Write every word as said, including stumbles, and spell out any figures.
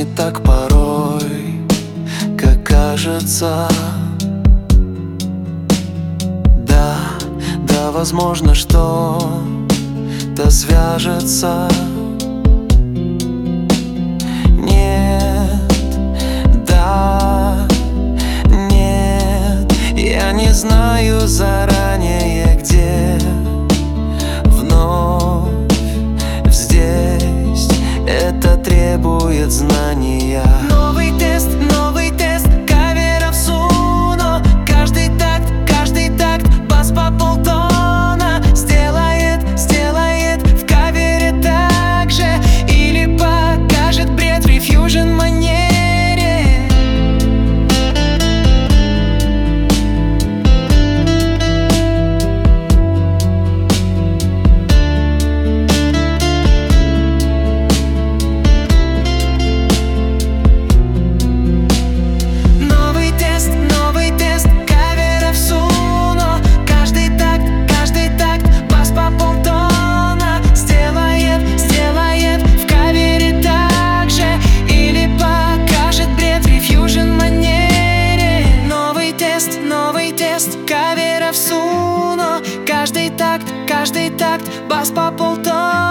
не так порой, как кажется. Да, да, возможно, что-то свяжется. Нет, да, нет, я не знаю заранее, где вновь здесь. Это требует знания. Новый тест, новый тест каверов Суно. Каждый такт, каждый такт бас по полтона. Сделает, сделает в кавере так же. Или покажет бред в рефьюжн манере. Каверов Суно. Каждый такт, каждый такт бас по полтона.